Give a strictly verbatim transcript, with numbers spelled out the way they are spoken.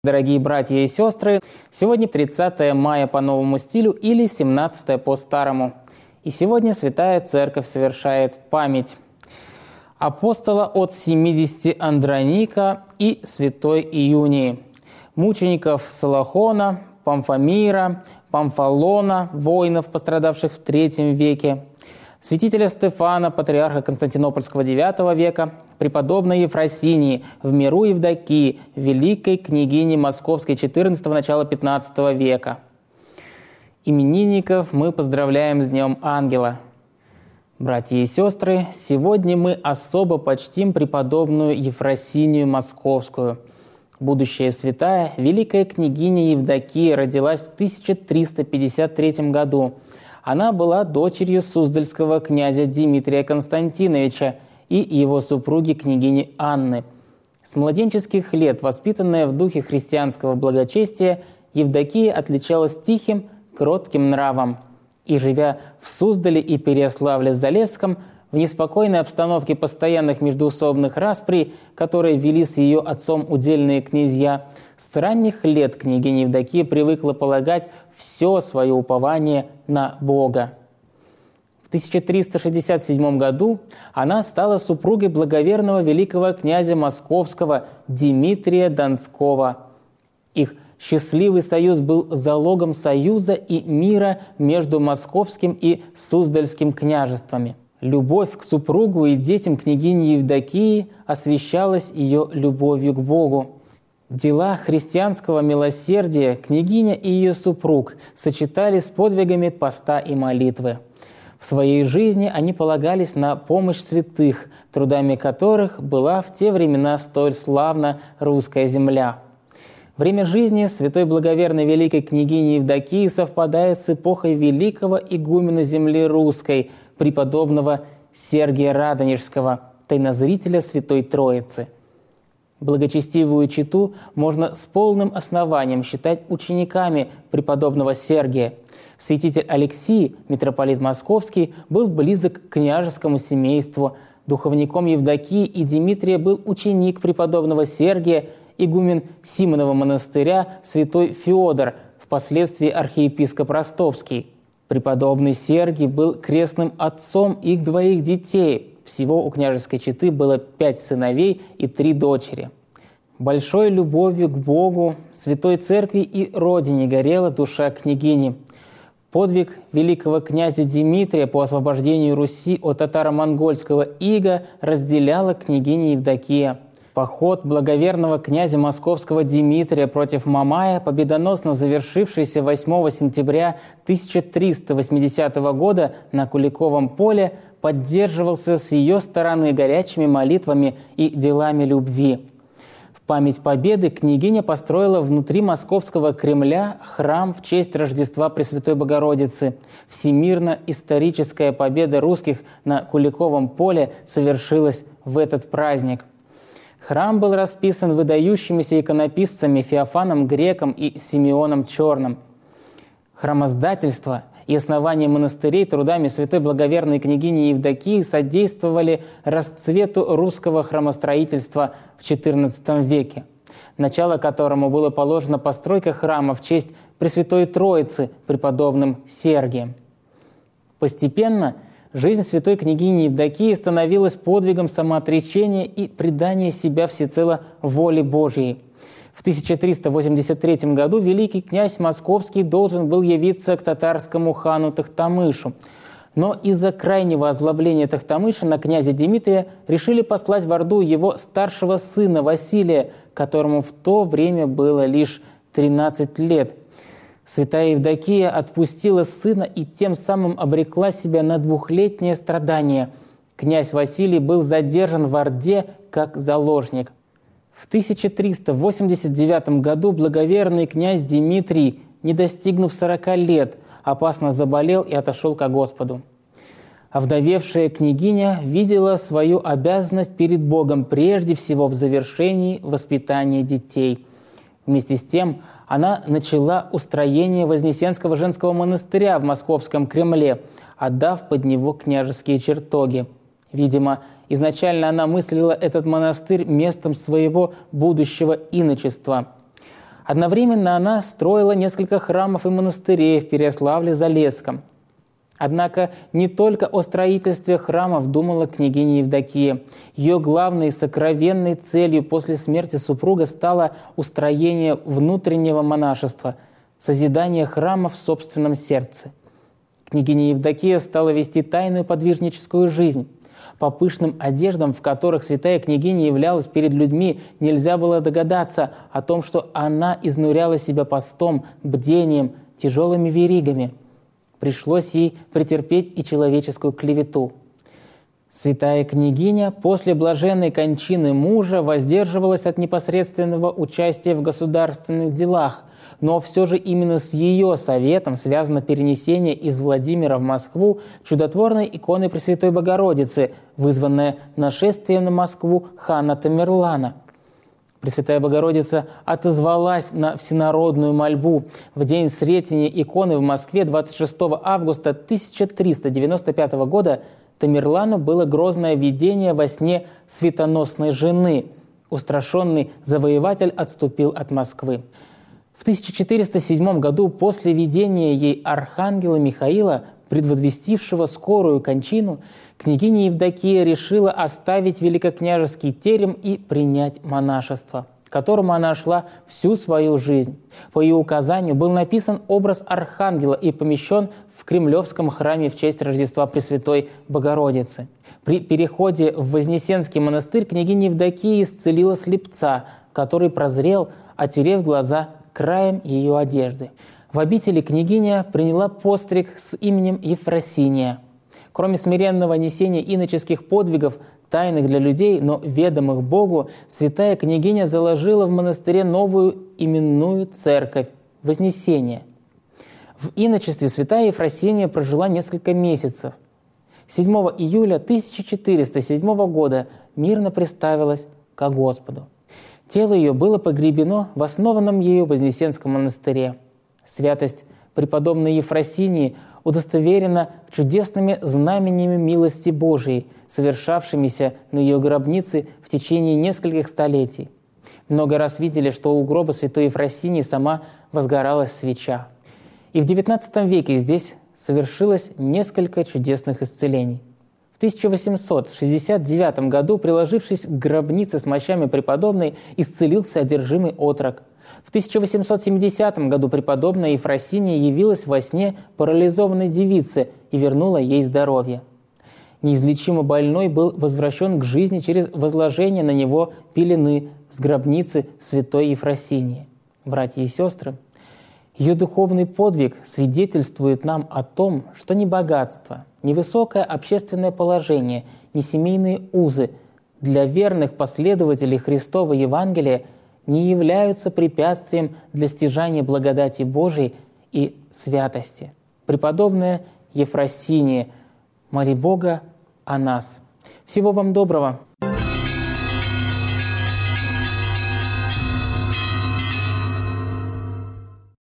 Дорогие братья и сестры, сегодня тридцатое мая по новому стилю или семнадцатое по старому. И сегодня Святая Церковь совершает память апостола от семидесяти Андроника и святой Иунии, мучеников Солохона, Памфомира, Памфалона, воинов, пострадавших в третьем веке, святителя Стефана, патриарха Константинопольского девятого века, преподобной Ефросинии, в миру Евдокии, великой княгини Московской четырнадцатого начала пятнадцатого века. Именинников мы поздравляем с Днем Ангела. Братья и сестры, сегодня мы особо почтим преподобную Ефросинию Московскую. Будущая святая, великая княгиня Евдокия, родилась в тысяча триста пятьдесят третьем году. Она была дочерью суздальского князя Дмитрия Константиновича и его супруги княгини Анны. С младенческих лет, воспитанная в духе христианского благочестия, Евдокия отличалась тихим, кротким нравом. И, живя в Суздале и Переяславле-Залесском, в неспокойной обстановке постоянных междоусобных расприй, которые вели с ее отцом удельные князья, с ранних лет княгиня Евдокия привыкла полагать все свое упование на Бога. В тысяча триста шестьдесят седьмом году она стала супругой благоверного великого князя Московского Дмитрия Донского. Их счастливый союз был залогом союза и мира между Московским и Суздальским княжествами. Любовь к супругу и детям княгини Евдокии освящалась ее любовью к Богу. Дела христианского милосердия княгиня и ее супруг сочетали с подвигами поста и молитвы. В своей жизни они полагались на помощь святых, трудами которых была в те времена столь славна русская земля. Время жизни святой благоверной великой княгини Евдокии совпадает с эпохой великого игумена земли русской, преподобного Сергия Радонежского, тайнозрителя Святой Троицы. Благочестивую чету можно с полным основанием считать учениками преподобного Сергия. Святитель Алексий, митрополит Московский, был близок к княжескому семейству. Духовником Евдокии и Дмитрия был ученик преподобного Сергия, игумен Симонова монастыря святой Феодор, впоследствии архиепископ Ростовский. Преподобный Сергий был крестным отцом их двоих детей. Всего у княжеской четы было пять сыновей и три дочери. Большой любовью к Богу, Святой Церкви и Родине горела душа княгини. Подвиг великого князя Дмитрия по освобождению Руси от татаро-монгольского ига разделяла княгиня Евдокия. Поход благоверного князя Московского Дмитрия против Мамая, победоносно завершившийся восьмого сентября тысяча триста восьмидесятого года на Куликовом поле, поддерживался с ее стороны горячими молитвами и делами любви. В память победы княгиня построила внутри Московского Кремля храм в честь Рождества Пресвятой Богородицы. Всемирно-историческая победа русских на Куликовом поле совершилась в этот праздник. Храм был расписан выдающимися иконописцами Феофаном Греком и Симеоном Черным. Храмоздательство и основание монастырей трудами святой благоверной княгини Евдокии содействовали расцвету русского храмостроительства в четырнадцатом веке, начало которому было положено постройка храма в честь Пресвятой Троицы преподобным Сергием. Постепенно жизнь святой княгини Евдокии становилась подвигом самоотречения и предания себя всецело воле Божьей. В тысяча триста восемьдесят третьем году великий князь Московский должен был явиться к татарскому хану Тохтамышу. Но из-за крайнего озлобления Тохтамыша на князя Дмитрия решили послать в Орду его старшего сына Василия, которому в то время было лишь тринадцать лет. Святая Евдокия отпустила сына и тем самым обрекла себя на двухлетнее страдание. Князь Василий был задержан в Орде как заложник. В тысяча триста восемьдесят девятом году благоверный князь Дмитрий, не достигнув сорока лет, опасно заболел и отошел ко Господу. Овдовевшая княгиня видела свою обязанность перед Богом прежде всего в завершении воспитания детей. Вместе с тем она начала устроение Вознесенского женского монастыря в Московском Кремле, отдав под него княжеские чертоги. Видимо, изначально она мыслила этот монастырь местом своего будущего иночества. Одновременно она строила несколько храмов и монастырей в Переяславле-Залесском. Однако не только о строительстве храмов думала княгиня Евдокия. Ее главной сокровенной целью после смерти супруга стало устроение внутреннего монашества, созидание храма в собственном сердце. Княгиня Евдокия стала вести тайную подвижническую жизнь. По пышным одеждам, в которых святая княгиня являлась перед людьми, нельзя было догадаться о том, что она изнуряла себя постом, бдением, тяжелыми веригами. Пришлось ей претерпеть и человеческую клевету. Святая княгиня после блаженной кончины мужа воздерживалась от непосредственного участия в государственных делах, но все же именно с ее советом связано перенесение из Владимира в Москву чудотворной иконы Пресвятой Богородицы, вызванное нашествием на Москву хана Тамерлана. Пресвятая Богородица отозвалась на всенародную мольбу. В день Сретения иконы в Москве двадцать шестого августа тысяча триста девяносто пятого года Тамерлану было грозное видение во сне светоносной жены. Устрашенный завоеватель отступил от Москвы. В тысяча четыреста седьмом году после видения ей архангела Михаила, предвозвестившего скорую кончину, княгиня Евдокия решила оставить великокняжеский терем и принять монашество, к которому она шла всю свою жизнь. По ее указанию был написан образ архангела и помещен в Кремлевском храме в честь Рождества Пресвятой Богородицы. При переходе в Вознесенский монастырь княгиня Евдокия исцелила слепца, который прозрел, отерев глаза краем ее одежды. В обители княгиня приняла постриг с именем Ефросиния. Кроме смиренного несения иноческих подвигов, тайных для людей, но ведомых Богу, святая княгиня заложила в монастыре новую именную церковь – Вознесение. В иночестве святая Ефросиния прожила несколько месяцев. седьмого июля тысяча четыреста седьмого года мирно приставилась ко Господу. Тело ее было погребено в основанном ею Вознесенском монастыре. Святость преподобной Ефросинии удостоверена чудесными знамениями милости Божией, совершавшимися на ее гробнице в течение нескольких столетий. Много раз видели, что у гроба святой Ефросинии сама возгоралась свеча. И в девятнадцатом веке здесь совершилось несколько чудесных исцелений. В тысяча восемьсот шестьдесят девятом году, приложившись к гробнице с мощами преподобной, исцелился одержимый отрок. В тысяча восемьсот семидесятом году преподобная Ефросиния явилась во сне парализованной девице и вернула ей здоровье. Неизлечимо больной был возвращен к жизни через возложение на него пелены с гробницы святой Ефросинии. Братья и сестры, ее духовный подвиг свидетельствует нам о том, что ни богатство, ни высокое общественное положение, ни семейные узы для верных последователей Христова Евангелия не являются препятствием для стяжания благодати Божией и святости. Преподобная Ефросиния, моли Бога о нас. Всего вам доброго!